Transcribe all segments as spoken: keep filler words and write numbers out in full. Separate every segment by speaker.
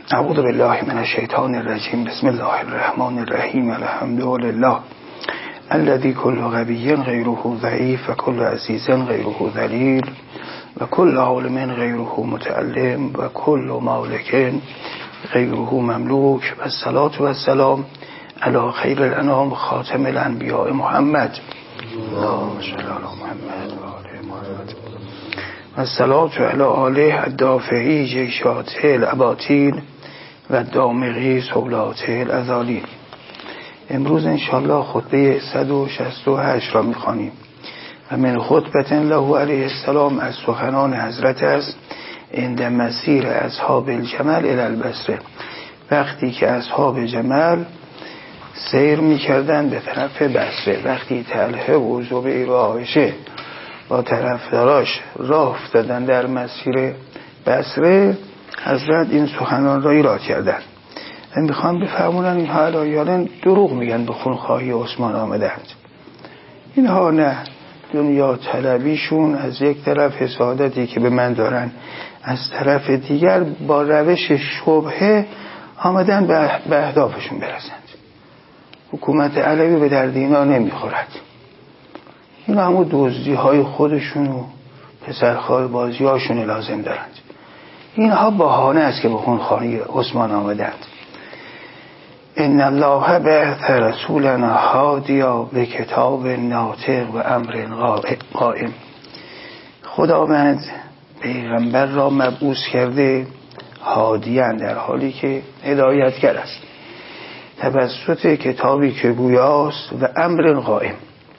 Speaker 1: اعوذ بالله من الشیطان الرجیم. بسم الله الرحمن الرحیم. الحمد لله الذي كل غبي غيره ضعيف وكل عزيز غيره ذليل وكل عالم غيره متعلم وكل مالك غيره مملوك والصلاة والسلام على خير الانام خاتم الانبیاء محمد اللهم صل علی محمد و آل محمد و الصلاة علی آله الدافعی جیشات الاباطیل و دامغی سولات الازالیل. امروز انشاءالله خطبه صد و شصت و هشت را میخوانیم و من خطبه له علیه السلام از سخنان حضرت است عند مسیر اصحاب الجمل الی البصره، وقتی که اصحاب جمل سیر میکردن به طرف بصره. وقتی طلحه و زبیر و عایشه با طرفداراش راه افتادن در مسیر بصره، حضرت این سخنان را ایراد کردن و میخوان بفرمونن اینها علایالن دروغ میگن، به خونخواهی عثمان آمدند. اینها نه، دنیا طلبیشون از یک طرف، حسادتی که به من دارن از طرف دیگر، با روش شبهه آمدن به اهدافشون برسند. حکومت علوی به درد اینا نمیخورد. اینا همون دزدی های خودشون و پسرخواه بازی هاشون لازم دارند. اینها بهانه است که به خونخواهی عثمان آمدند. ان الله بعث رسولنا هادیا به کتاب ناطق و امر قائم. خداوند پیغمبر را مبعوث کرده هادیان، در حالی که هدایتگر است، توسط کتابی که گویاست و امر قائم.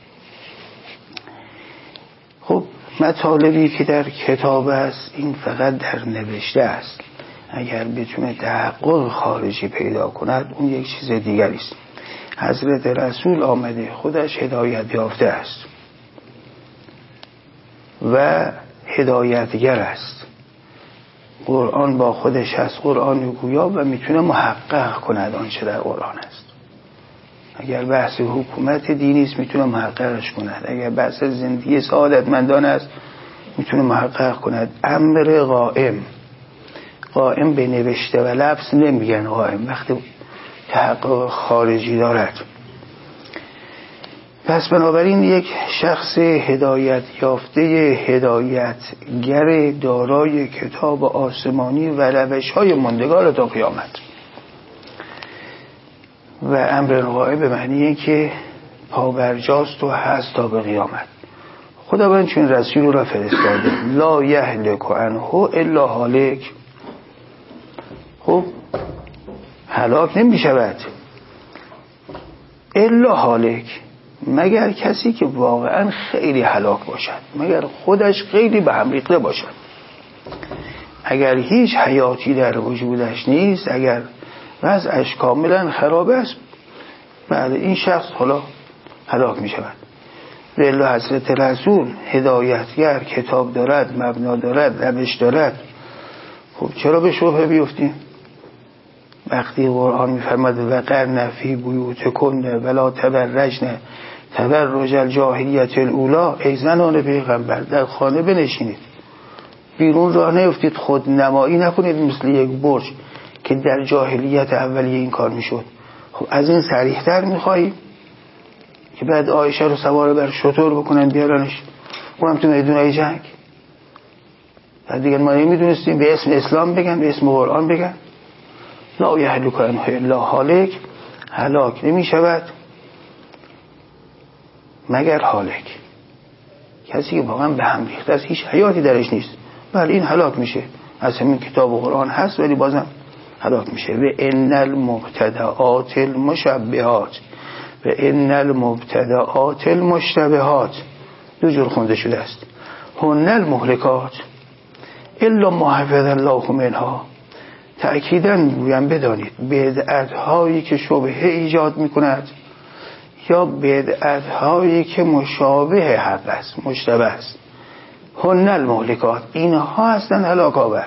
Speaker 1: خب مطالبی که در کتاب است این فقط در نوشته است، اگر بتونه تحقق خارجی پیدا کند اون یک چیز دیگری است. حضرت رسول آمده خودش هدایت یافته است و هدایتگر است. قرآن با خودش هست، قرآن گویا، و میتونه محقق کند آنچه در قرآن است. اگر بحث حکومت دینی است میتونه محققش کند، اگر بحث زندگی سعادتمندان است میتونه محقق کند. امر قائم، قائم به نوشته و لفظ نمیگن قائم، وقتی تحقق خارجی دارد. پس بنابراین یک شخص هدایت یافته، هدایتگر دارای کتاب آسمانی و روش‌های ماندگار تا قیامت. و امر قائم به معنیه که پابرجاست و هست تا به قیامت. خداوند چون رسول را فرستاده، لا یهلک عنه الا هالک. خب هلاک نمی شود الا هالک، مگر کسی که واقعا خیلی هلاک باشد، مگر خودش خیلی به هم ریخته باشد. اگر هیچ حیاتی در وجودش نیست، اگر وضعش کاملا خراب است، بعد این شخص حالا هلاک می شود. بله حضرت رسول هدایتگر، کتاب دارد، مبنا دارد، روش دارد. خب چرا به شبهه بیفتیم؟ وقتی قرآن میفرماید وقرن فی بیوتکن ولا تبرجن تبرج الجاهلیت الاولی، ای زنان پیغمبر در خانه بنشینید، بیرون راه نیفتید، خود نمایی نکنید مثل یک برج که در جاهلیت اولیه این کار میشد. خب از این صریح‌تر میخوایی که بعد عایشه رو سوار بر شتر بکنن بیارنش اونم تو میدون جنگ؟ بعد دیگه ما نمیدونستیم به اسم اسلام بگن، به اسم قرآن بگن لا یهلک عنه الا هالک، هلاک نمی شود مگر هالک، کسی که واقعا به هم ریخته است، هیچ حیاتی درش نیست. بله این هلاک میشه، از همین کتاب و قرآن هست ولی بازم هلاک میشه. و ان المبتدعات المشبهات و ان المبتدعات المشتبهات، دو جور خونده شده است. هن المهلکات الا ما حفظ الله منها، تأکیداً میگویم بدانید بدعت هایی که شبهه ایجاد میکند یا بدعت هایی که مشابه حق است، مشتبه است، هن المهلکات، اینها هستند هلاک آور.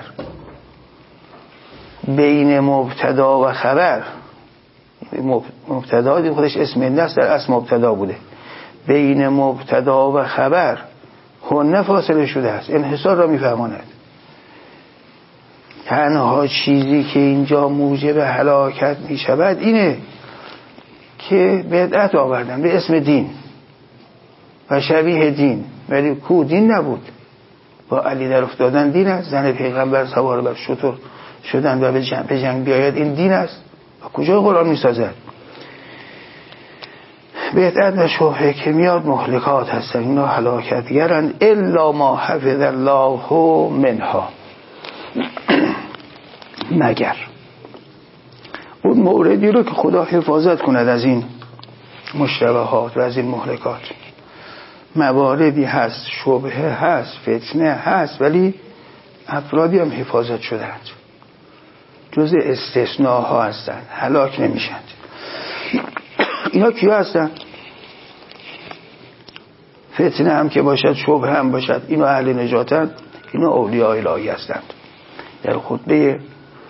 Speaker 1: بین مبتدا و خبر، مبتدا دی خودش اسم الناس در اصل مبتدا بوده، بین مبتدا و خبر هن فاصله شده است، انحصار را میفهماند. تنها چیزی که اینجا موجب هلاکت می شود اینه که بدعت آوردن به اسم دین و شبیه دین، ولی کو دین نبود. با علی در افتادن دین است، زن پیغمبر سوار بر شتر شدن و به جنگ, به جنگ بیاید این دین است. و کجا قرآن می سازد؟ بدعت و شبهه که میاد مهلکات هستن، اینا هلاکتگرند. الا ما حفظ الله منها، مگر اون موردی رو که خدا حفاظت کند از این مشتبهات و از این مهلکات. مواردی هست، شبهه هست، فتنه هست، ولی افرادی هم حفاظت شدند، جز استثناها هستند، هلاک نمیشند. اینا کیا هستند؟ فتنه هم که باشد، شبهه هم باشد، اینا اهل نجاتند، اینا اولیاء الهی هستند. در خطبه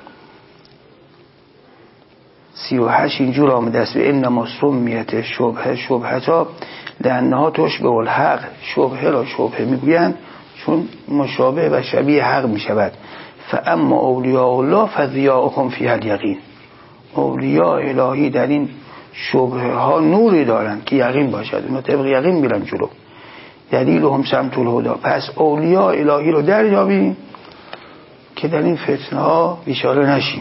Speaker 1: سی و هشت اینجور آمده است: به انما سمیت شبهه شبهتا لانها تشبه الحق. شبهه را شبهه میگویند چون مشابه و شبیه حق میشود. فاما اولیاء الله فضیاءهم فیها الیقین. اولیاء الهی در این شبهه ها نوری دارند که یقین باشد، اونا طبق یقین میرن جلو. دلیلهم سمت الهدی. پس اولیاء الهی رو دریابیم که در این فتنه ها بیچاره نشیم.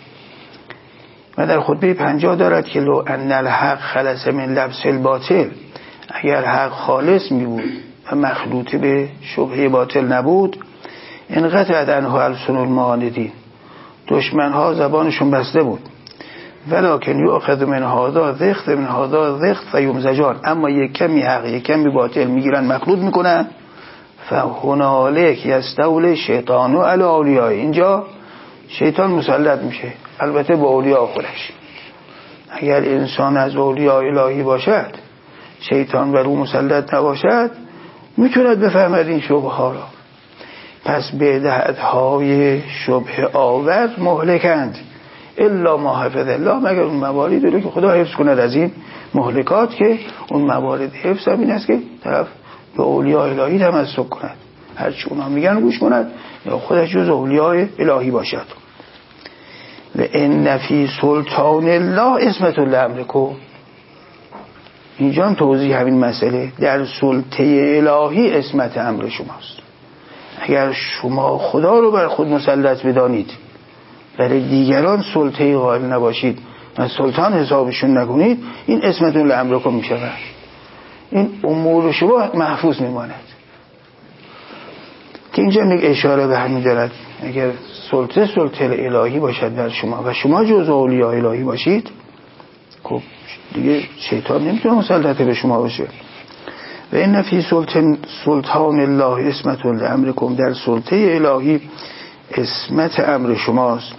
Speaker 1: و در خطبه پنجاه دارد که لو ان الحق خلص من لبس الباطل، اگر حق خالص می بود و مخلوط به شبهه باطل نبود، انقطعت عنه السن المعاندین، دشمن ها زبانشون بسته بود. ولکن یؤخذ من هذا ذخت من هذا ذخت فیمزجان، اما یک کمی حق یک کمی باطل میگیرن مخلوط میکنن. فهنالک یستول شیطان علی اولیاء، اینجا شیطان مسلط میشه، البته با اولیاء خودش. اگر انسان از اولیاء الهی باشد، شیطان بر او مسلط نباشد، میتوند بفهمد این شبه ها را. پس بدعت های شبه آور مهلکند. الا ما حفظ الله، مگر اون مواردی رو که خدا حفظ کند از این مهلکات، که اون موارد حفظ هم این است که طرف به اولیاء الهی تمسک کند، هرچی اونا میگن گوش کند، یا خودش جز اولیاء الهی باشد. و ان فی سلطان الله اسمت لامرکم، اینجا هم توضیح همین مسئله. در سلطه الهی اسمت امر شماست. اگر شما خدا رو بر خود مسلط بدانید، برای دیگران سلطه قائل نباشید و سلطان حسابشون نکنید، این اسمتون لامرکم می شود. این امور شما محفوظ میماند. که اینجا یک اشاره به همین دارد. اگر سلطه سلطه الهی باشد بر شما و شما جز اولیاء الهی باشید، خب دیگه شیطان نمیتونه مسلط به شما باشه. و ان فی سلطان سلطان الله اسمت لامرکم، در سلطه الهی اسمت امر شماست.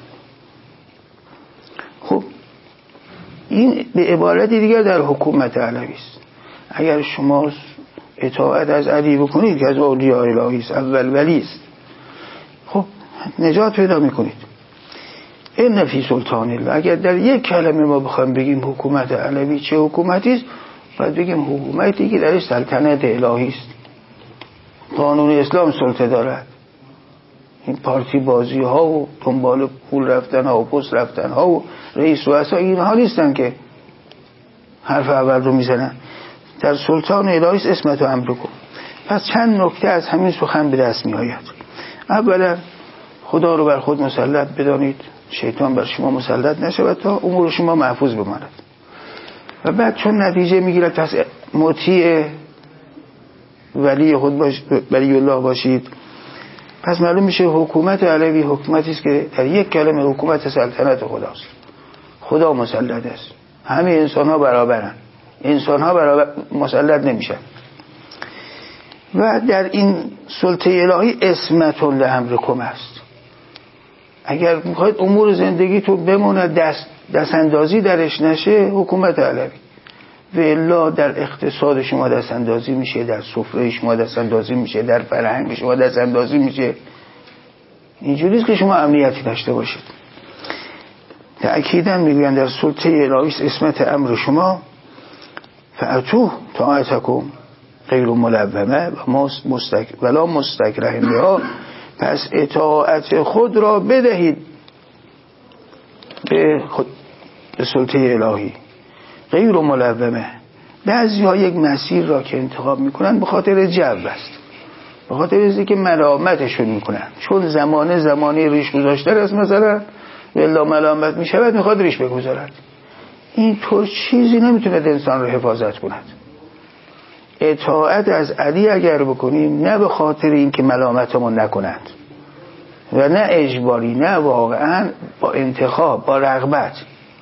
Speaker 1: خب این به عبارت دیگر در حکومت علوی است. اگر شما اطاعت از علی بکنید که از اولیاء الهی است، اول ولی است، خب نجات پیدا میکنید. این فی سلطان الله. اگر در یک کلمه ما بخوایم بگیم حکومت علوی چه حکومتی است، باید بگیم حکومتی که درش سلطنت الهی است، قانون اسلام سلطه دارد. این پارتی بازی ها و دنبال پول رفتن ها و پست رفتن ها و رئیس رؤسا اینها نیستن که حرف اول رو میزنن. در سلطان الهی اسمت و امرکم. پس چند نکته از همین سخن به دست می آید. اولا خدا رو بر خود مسلط بدانید، شیطان بر شما مسلط نشود تا امور شما محفوظ بماند. و بعد چون نتیجه میگیرد پس مطیع ولی خود باش، ولی الله باشید، پس معلوم میشه حکومت علوی حکومتی است که در یک کلمه حکومت سلطنت خداست. خدا مسلط است، همه انسان ها برابرن، انسان ها برابر مسلط نمیشن. و در این سلطه الهی اسمت لامرکم است. اگر میخواید امور زندگی تو بمونه دست دست اندازی درش نشه، حکومت علوی. و الا در اقتصاد شما دست اندازی میشه، در سفره شما دست اندازی میشه، در فرهنگ شما دست اندازی میشه. اینجوریست که شما امنیتی داشته باشید. تأکیداً میگویند در سلطه الهی اسمت امر شما، فاتوه طاعتکم غیر ملومه و ولا مستکره بها، پس اطاعت خود را بدهید به, خود به سلطه الهی غیر ملومه. بعضی ها یک مسیر را که انتخاب میکنن به خاطر جو است، به خاطر اینکه که ملامتشون میکنن، چون زمانه زمانه ریش گذاشتن است مثلا والله ملامت میشود میخواد ریش بگذارد. این طور چیزی نمیتونه انسان رو حفاظت کند. اطاعت از علی اگر بکنیم نه به خاطر اینکه ملامتمون نکنند و نه اجباری، نه واقعا با انتخاب، با رغبت.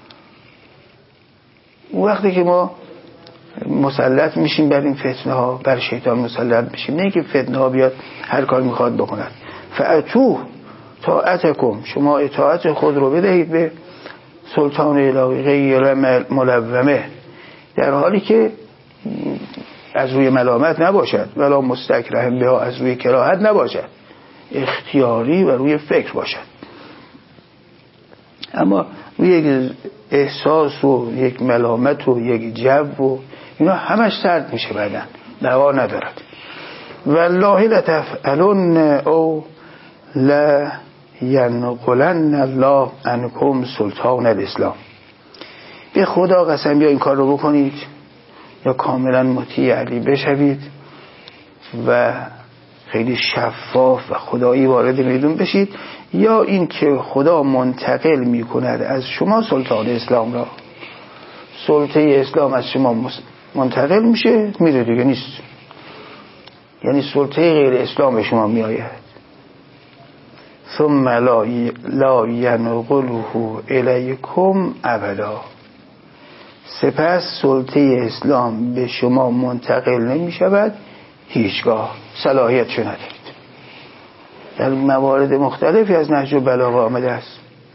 Speaker 1: وقتی که ما مسلط میشیم بر این فتنه ها، بر شیطان مسلط میشیم، نه که فتنه ها بیاد هر کار میخواد بکند. فاتوه طاعتکم، شما اطاعت خود رو بدهید به سلطان الهی غیر ملومه، در حالی که از روی ملامت نباشد، ولا مستکره بها، از روی کراهت نباشد، اختیاری و روی فکر باشد. اما روی یک احساس و یک ملامت و یک جو و اینا همش سرد میشه، بعدن دوا ندارد. والله لتفعلن او لا ینقلن الله عنکم سلطان الاسلام. به خدا قسم یا این کار رو بکنید یا کاملا مطیع علی بشوید و خیلی شفاف و خدایی وارد میدون بشید، یا این که خدا منتقل میکند از شما سلطان اسلام را، سلطه اسلام از شما منتقل میشه میره دیگه نیست، یعنی سلطه غیر اسلام شما میآید. ثم لا لا ینقله الیکم ابدا، سپس سلطه اسلام به شما منتقل نمی شود هیچگاه، صلاحیتشو ندارید. در موارد مختلفی از نهج البلاغه آمده است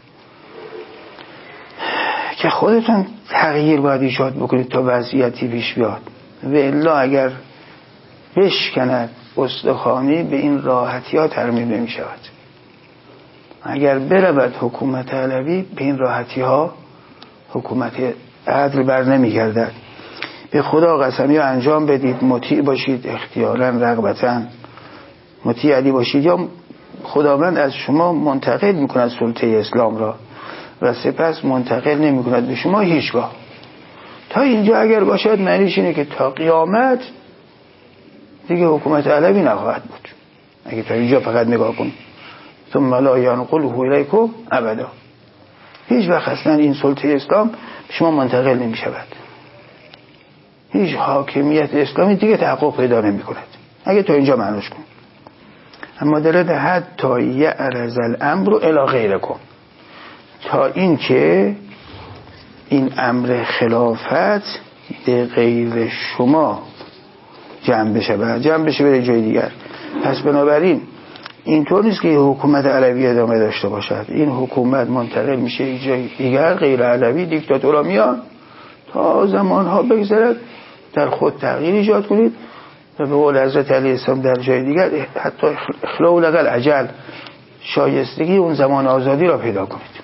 Speaker 1: که خودتون تغییر باید ایجاد بکنید تا وضعیتی پیش بیاد، و الا اگر بشکند استخوانی به این راحتی ها ترمیم نمی شود. اگر برود حکومت علوی به این راحتی ها حکومت عدل بر نمی گردد. به خدا قسم یا انجام بدید، مطیع باشید اختیاراً رغبتاً، مطیع علی باشید، یا خداوند از شما منتقل می کند سلطه اسلام را و سپس منتقل نمی کند به شما هیچگاه. تا اینجا اگر باشد معنیش اینه که تا قیامت دیگه حکومت علوی نخواهد بود. اگه تا اینجا فقط نگاه کن ثم لا ینقله الیکم ابدا، هیچ وقت اصلا این سلطه اسلام به شما منتقل نمی شود، هیچ حاکمیت اسلامی دیگه تحقق پیدا نمی کند اگه تا اینجا معنوش کن. اما درد حتی یعرض الامر الی غیرکم، تا این که این امر خلافت به غیر شما جمع بشه، جمع بشه به جای دیگر. پس بنابراین اینطور نیست که حکومت علوی ادامه داشته باشد، این حکومت منتقل میشه جای دیگر، غیر علوی دیکتاتورها میان تا زمانها بگذرد، در خود تغییر ایجاد کنید و به قول حضرت علیه السلام در جای دیگر حتی اخلاو لقل عجل، شایستگی اون زمان آزادی را پیدا کنید.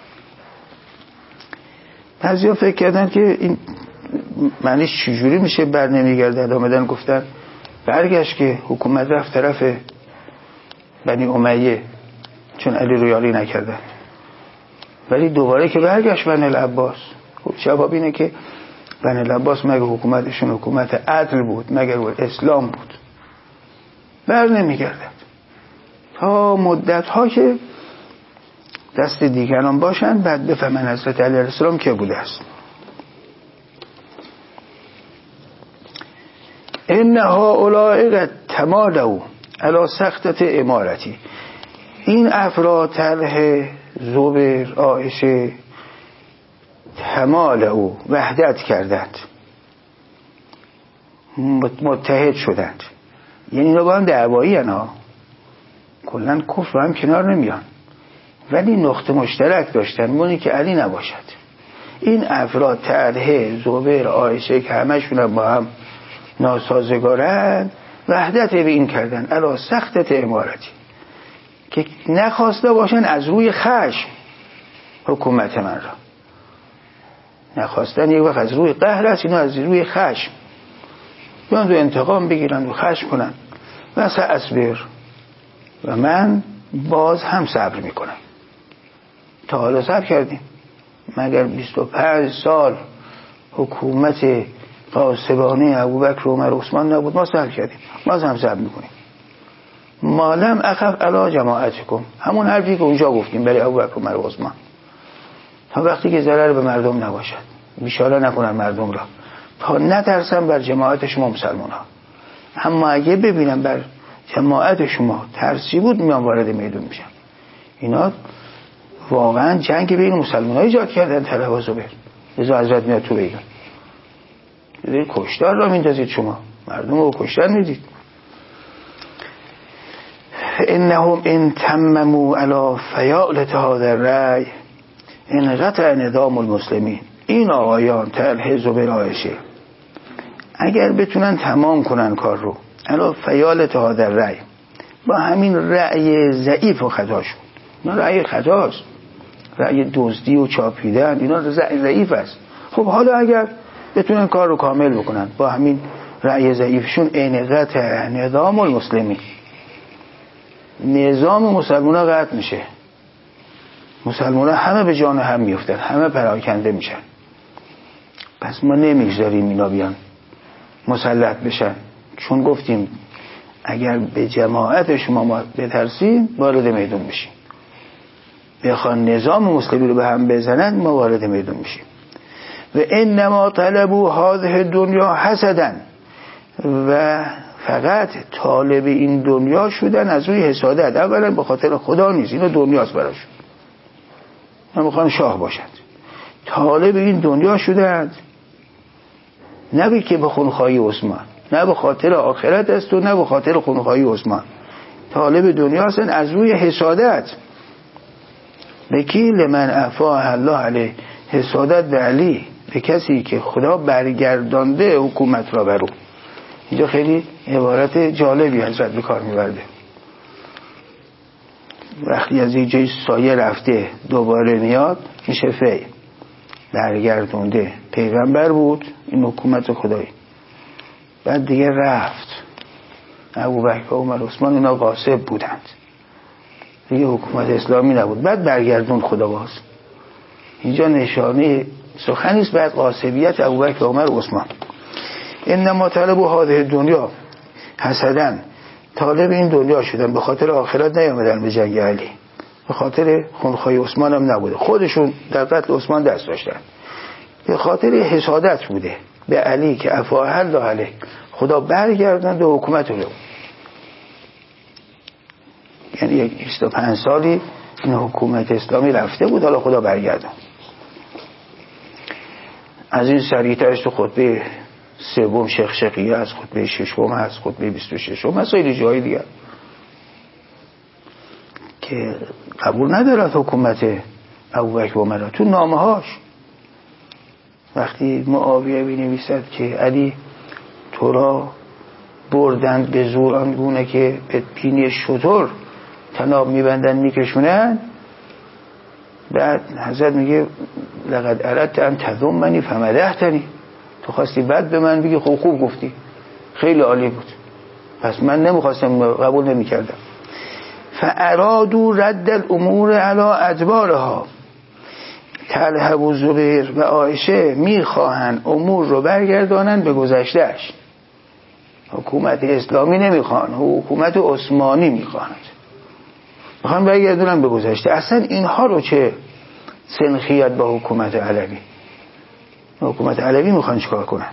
Speaker 1: بعضیا فکر کردن که این معنیش چجوری میشه بر نمیگرده، آمدن گفتن برگشت که حکومت رفت طرف بنی امیه چون علی رو یاری نکردن، ولی دوباره که برگشت بنی العباس. خب جواب اینه که بنی العباس مگه حکومتشون حکومت عدل بود؟ مگر اسلام بود؟ بر نمیگردد تا مدت ها که دست دیگران باشن بعد بفهمن حضرت علیه السلام که بوده است. انها اولئک تمالوا علی سختت امارتی، این افراد طرح زبیر عایشه تمالوا وحدت کردند، متحد شدند، یعنی اینا با هم دعوایی هن، کلن کفر هم کنار نمیان، ولی نقطه مشترک داشتن، اونی که علی نباشد. این افراد طرح زبیر عایشه که همشون هم با هم ناسازگارند وحدت به این کردن علا سختت امارتی، که نخواسته باشن از روی خشم حکومت من را، نخواستن یک وقت از روی قهر است، اینا از روی خشم بیان دو انتقام بگیرن و خشم کنن. مثلا اصبر و من باز هم صبر میکنم. تا حالا صبر کردیم، مگر بیست و پنج سال حکومت غاصبانه ابوبکر و عمر و عثمان نبود؟ ما صبر کردیم، باز هم صبر میکنیم. مالم اخف علی جماعتکم، همون حرفی که اونجا گفتیم برای ابوبکر و عمر و عثمان، تا وقتی که ضرر به مردم نباشد، بیشاره نکنن مردم را، تا نترسن بر جماعت شما مسلمان ها. اما اگه ببینم بر جماعت شما ترسی بود، میان وارد میدون میشم. اینا واقعا جنگ بین مسلمان ها ایجاد کردن، طلب و زبیر. ازا حضرت میاد تو بگم دیدید کشتار را میندازید، شما مردم رو کشتار میدید. انهم ان تمموا علی فیالت هذا الرأی ان قطع نظام المسلمین. این آقایان طلحه زبیر عایشه اگر بتونن تمام کنن کار رو علی فیالت هذا الرأی، با همین رأی ضعیف و خطاشون، اینا رأی خطاست، رأی دزدی و چاپیدن، اینا رأی ضعیف است. خب حالا اگر بتونن کار رو کامل بکنن با همین رأی ضعیفشون، این قطع نظام المسلمین، نظام مسلمان ها قطع میشه، مسلمان ها همه به جان هم میفتن، همه پراکنده میشن. پس ما نمیگذاریم اینا بیان مسلط بشن، چون گفتیم اگر به جماعت شما ما بترسیم وارد میدون میشیم، بخوان نظام مسلمی رو به هم بزنن ما وارد میدون میشیم. و انما طلبوا هذه دنیا حسدا، و فقط طالب این دنیا شدن از روی حسادت. اولا به خاطر خدا نیست، اینو دنیاست براشون، من میخوام شاه باشند. طالب این دنیا شدند، نه که به خونخواهی عثمان، نه به خاطر آخرت است و نه به خاطر خونخواهی عثمان. طالب دنیا هستن از روی حسادت. بکی لمن عفا الله علیه، حسادت به علی، به کسی که خدا برگردانده حکومت را برو. اینجا خیلی عبارت جالبی حضرت به کار میبرده. وقتی از یک جای سایه رفته دوباره میاد میشه فی، برگردونده. پیغمبر بود، این حکومت خدایی، بعد دیگه رفت. ابوبکر و عمر و عثمان اینا غاصب بودند، دیگه حکومت اسلامی نبود، بعد برگردون خدا باز. اینجا نشانه سخنی است بعد غاصبیت ابوبکر و عمر و عثمان. انما طلبوا هذه دنیا حسدن، طالب این دنیا شدن، به خاطر آخرت نیامدن به جنگ علی، به خاطر خونخواهی عثمان هم نبوده، خودشون در قتل عثمان دست داشتن، به خاطر حسادت بوده به علی که عفا الله علیه، خدا برگردند و حکومت رو. یعنی یک بیست و پنج سالی این حکومت اسلامی رفته بود، حالا خدا برگردند. از این سریعترش تو خطبه سوم شخشقیه از خطبه ششم از خطبه بیست و ششم مسائل جایی دیگر که قبول ندارد حکومت ابوبکر و عمر. تو نامه هاش وقتی معاویه بنویسد که علی تو را بردند به زور آنگونه که به پینی شتر تناب میبندن میکشونن، بعد حضرت میگه لقد اردت ان تذمنی فمدحتنی، تو خواستی بد به من بگی، خوب خوب گفتی، خیلی عالی بود، پس من نمیخواستم، قبول نمیکردم. فارادوا رد الامور علی ادبارها، طلحه و زبیر و عایشه میخواهن امور رو برگردانن به گذشتهش. حکومت اسلامی نمیخوان، حکومت عثمانی میخوان، میخوان برگردونن به گذشته. اصلا اینها رو چه سنخیت با حکومت علوی؟ حکومت علوی میخوان چیکار کنند؟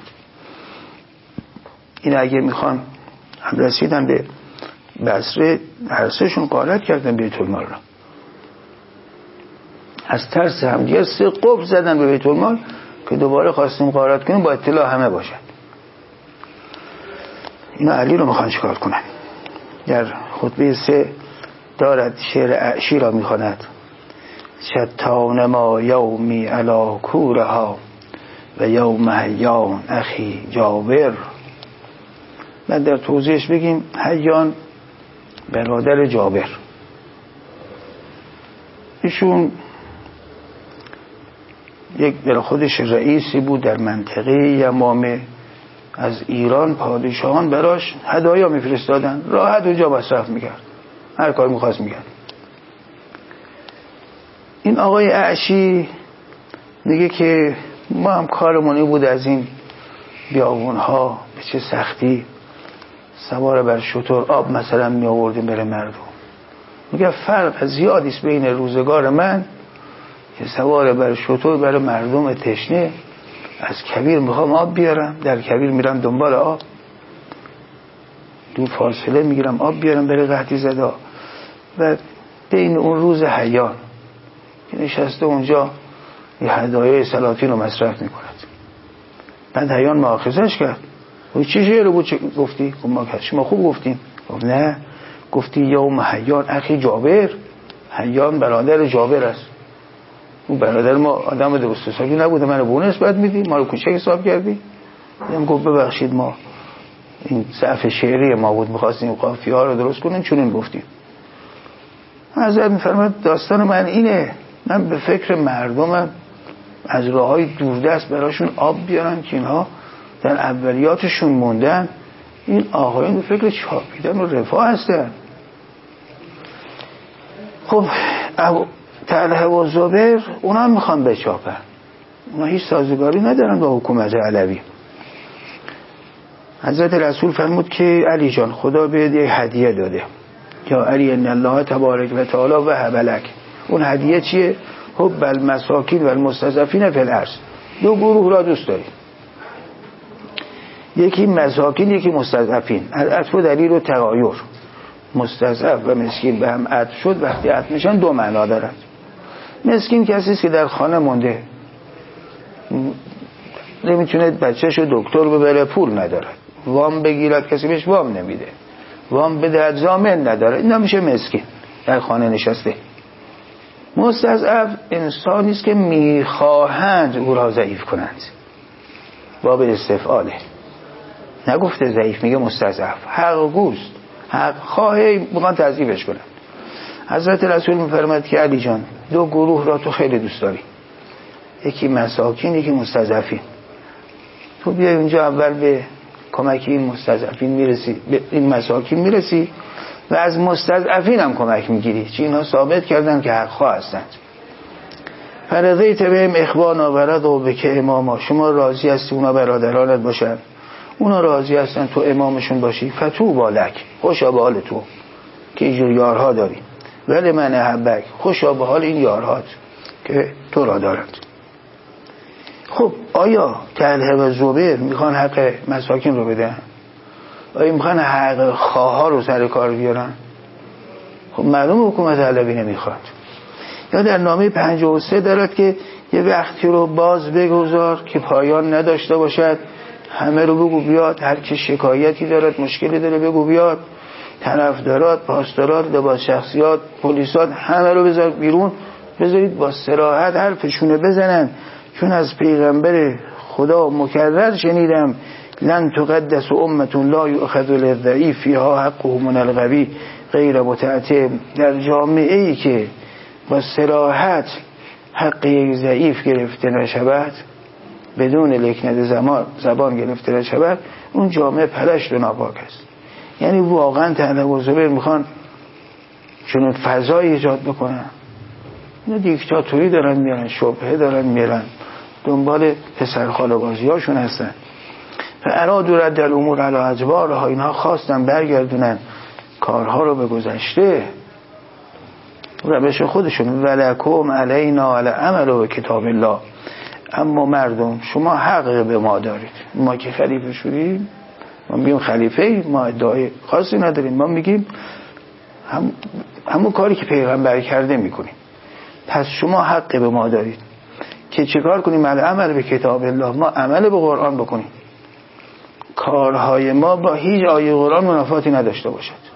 Speaker 1: این اگه میخوان هم رسیدن به بصره، هر سهشون غارت کردن بیت المال را، از ترس هم دیگه سه قفل زدن به بیت المال که دوباره خواستیم غارت کنیم با اطلاع همه باشن. اینا علی رو میخوان چیکار کنن؟ در خطبه سه دارد شعر اعشی را میخواند: شتان ما یومی علا کورها و یوم حیان اخی جابر. من در توضیحش بگیم حیان برادر جابر، ایشون یک در خودش رئیسی بود در منطقه یمامه، از ایران پادشاهان براش هدایا میفرستادن، راحت اونجا مصرف میکرد، هر کار میخواست میگن. این آقای اعشی میگه که ما هم کارمونی بود از این بیابونها به چه سختی سوار بر شتر آب مثلا می آوردیم بره مردم. میگه فرق زیادیست بین روزگار من که سوار بر شتر برای مردم تشنه از کویر میخوام آب بیارم، در کویر میرم دنبال آب، دو فاصله میگیرم آب بیارم برای قحطی زدا، و بین اون روز حیان که نشسته اونجا یه هدایای سلاطین رو مصرف میکند. بعد حیان مؤاخذش کرد، و چی شعر بود چه گفتی؟ ما شما خوب گفتیم. گفت نه، گفتی یوم حیان اخی جابر، حیان برادر جابر است. اون برادر ما آدم درست حسابی نبوده، منو به اون نسبت میدی، ما رو کوچک حساب کردی. من گفت ببخشید ما این ضعف شعری ما بود، می‌خواستیم قافیه ها رو درست کنیم چون گفتیم. حضرت می‌فرماد داستان من اینه، من به فکر مردمم از راه‌های دوردست براشون آب بیارم که اینها در اولیاتشون موندن. این آقایان به فکر چاپیدن و رفاه هستن. خب طلحه و زبیر اونا هم میخوان بچاپن، اونا هیچ سازگاری ندارن با حکومت علوی. حضرت رسول فرمود که علی جان خدا بهت یک هدیه داده، یا علی ان الله تبارک و تعالی وهب لک. اون هدیه چیه؟ حب المساکین و المستضعفین فی الارض. دو گروه را دوست داری، یکی مساکین یکی مستضعفین. عطف و دلیل و تغایر، مستضعف و مسکین به هم عطف شد، وقتی عطف میشن دو معنا دارند. مسکین کسی است که در خانه مونده، نمیتونه بچه‌شو دکتر ببره، پول نداره، وام بگیرد کسی بهش وام نمیده، وام بده ضامن نداره، اینا میشه مسکین، در خانه نشسته. مستضعف انسانی است که میخواهند او را ضعیف کنند، باب استفعاله، نگفته ضعیف، میگه مستضعف، حق گوست، حق خواهی میخوان تضعیفش کنند. حضرت رسول میفرماد که علی جان دو گروه را تو خیلی دوست داری، یکی مساکین یکی مستضعفین. تو بیای اونجا اول به کمک این مستضعفین میرسی، به این مساکین میرسی و از مستضعفین هم کمک میگیری، چون اینها ثابت کردن که حق خواه هستند. فرضیت بهم اخوانا و رضوا بک اماما، شما راضی هستی اونا برادرانت باشن، اونا راضی هستن تو امامشون باشی، فتوبا لک، خوشا به حال تو که اینجور یارها داری، ولی من احبک، خوشا به حال این یارهات که تو را دارند. خب آیا طلحه و زبیر میخوان حق مساکین رو بدن؟ آیا میخوان حق خواها رو سر کار بیارن؟ خب معلوم حکومت علوی نمیخواد. یا در نامه پنجاه و سه دارد که یه وقتی رو باز بگذار که پایان نداشته باشد، همه رو بگو بیاد، هر که شکایتی دارد مشکلی داره بگو بیاد، طرفدارات، پاسدارات، لباس شخصیات، پلیسات، همه رو بذار بیرون، بذارید با صراحت حرفشونه بزنن، چون از پیغمبر خدا مکرر شنیدم لن تقدس امة لا یؤخذ للضعیف فیها حقه من القوی غیر متعتم. در جامعه ای که با صراحت حق یک ضعیف گرفته نشود، بدون لکنت زمان زبان گرفته نشود، اون جامعه پلشت و ناپاک است. یعنی واقعا طلحه و زبیر میخوان چون فضای ایجاد بکنن، اینا دیکتاتوری دارن میرن، شبهه دارن میرن، دنبال پسرخاله بازی هاشون هستن. و ارادو رد الامور علی ادبارها، اینها خواستن برگردونن کارها رو به گذشته، روش خودشون. ولکم علینا علی عمل و کتاب الله، اما مردم شما حق به ما دارید، ما که خلیفه شدیم، ما میگیم خلیفه ای، ما ادعای خاصی نداریم، ما میگیم هم همون کاری که پیغمبر کرده میکنیم، پس شما حق به ما دارید که چیکار کنیم؟ علی عمل به کتاب الله، ما عمل به قرآن بکنیم، کارهای ما با هیچ آیه قرآن منافاتی نداشته باشد.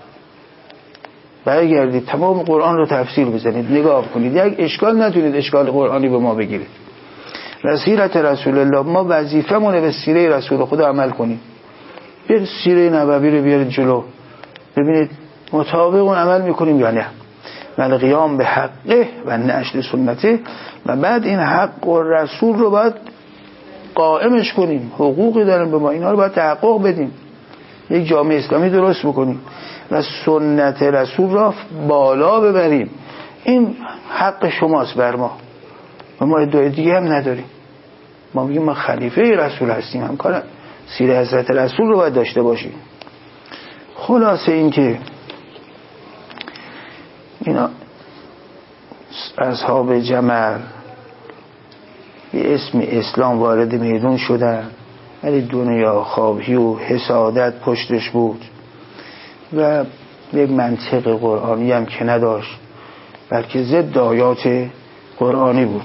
Speaker 1: برگردید تمام قرآن رو تفسیر بزنید، نگاه کنید، یک اشکال نتونید اشکال قرآنی به ما بگیرید. و سیرت رسول الله، ما وظیفه مونه به سیره رسول خدا عمل کنیم. بیر سیره نبوی رو بیارید جلو، ببینید مطابق اون عمل میکنیم یا نه. و قیام به حقه و نشر سنته، و بعد این حق و رسول رو باید قائمش کنیم، حقوقی دارن به ما، اینا رو باید تحقق بدیم. یک جامعه اسلامی درست بکنیم و سنت رسول را بالا ببریم. این حق شماست بر ما و ما ادعای دیگه هم نداریم. ما میگیم ما خلیفه رسول هستیم، هم کار سیر حضرت رسول رو باید داشته باشیم. خلاصه این که اینا اصحاب جمل به اسم اسلام وارد میدون شدن، ولی دنیا خواهی و حسادت پشتش بود و یک منطق قرآنی هم که نداشت، بلکه ضد آیات قرآنی بود.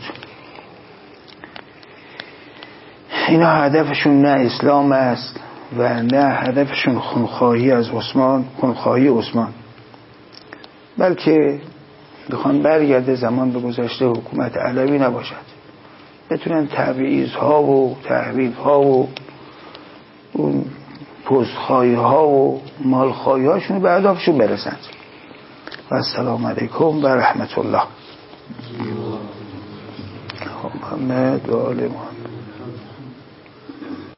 Speaker 1: اینا هدفشون نه اسلام است و نه هدفشون خونخواهی از عثمان، خونخواهی عثمان، بلکه بخوان برگرده زمان به گذشته حکومت علوی نباشد، بتونن تبعیض ها و تحریف ها و اون پستخواهی ها و مالخواهی هاشون به اهدافشون برسند. و السلام علیکم و رحمت الله. محمد و آل محمد.